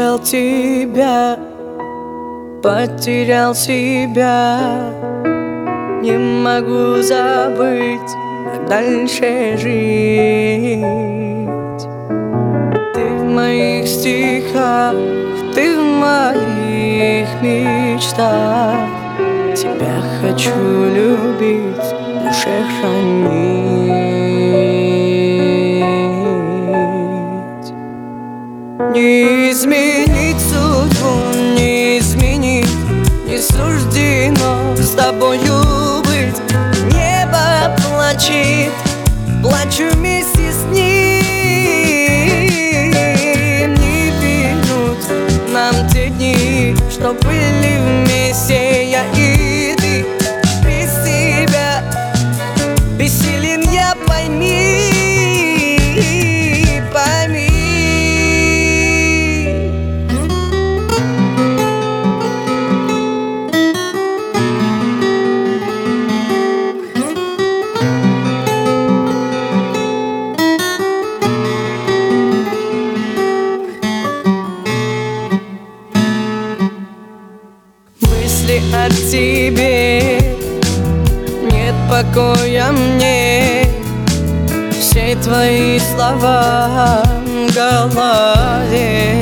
потерял тебя, потерял себя. Не могу забыть, как дальше жить. Ты в моих стихах, ты в моих мечтах. Тебя хочу любить, в душе хранить. Не изменить судьбу, не изменить, не суждено с тобою быть. Небо плачет, плачу вместе с ним. Не вернуть нам те дни, что были вместе, я и ты. Без тебя бессилен я, пойми, пойми. Мысли о тебе, нет покоя мне. Все твои слова в голове.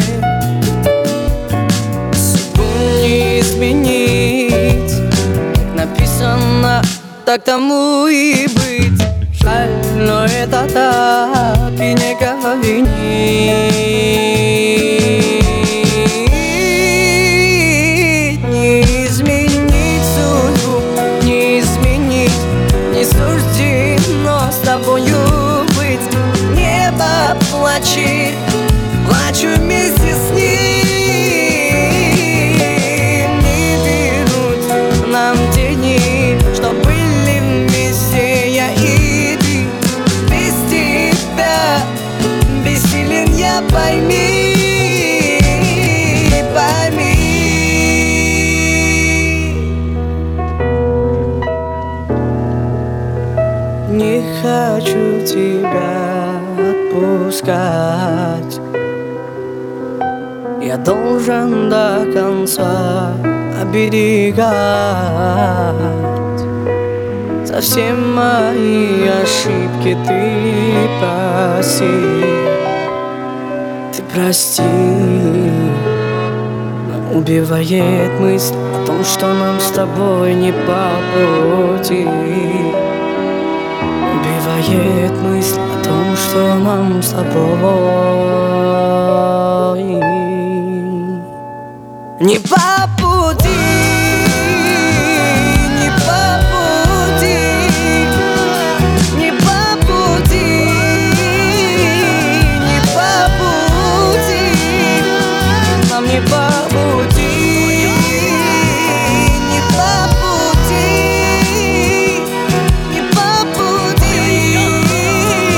Судьбу не изменить, как написано, так тому и быть. Жаль, но это так, и некого винить. С тобою быть. Небо плачет, плачу вместе с ним. Не вернуть нам те дни, что были вместе, я и ты. Без тебя бессилен я, пойми, пойми. Не хочу тебя отпускать. Я должен до конца оберегать. За все мои ошибки ты прости. Ты прости. Но убивает мысль о том, что нам с тобой не по пути. Убивает мысль о том, что нам с тобой не по пути, не по пути, не по пути, не по пути, нам не по пути.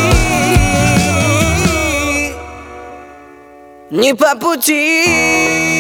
Не по пути.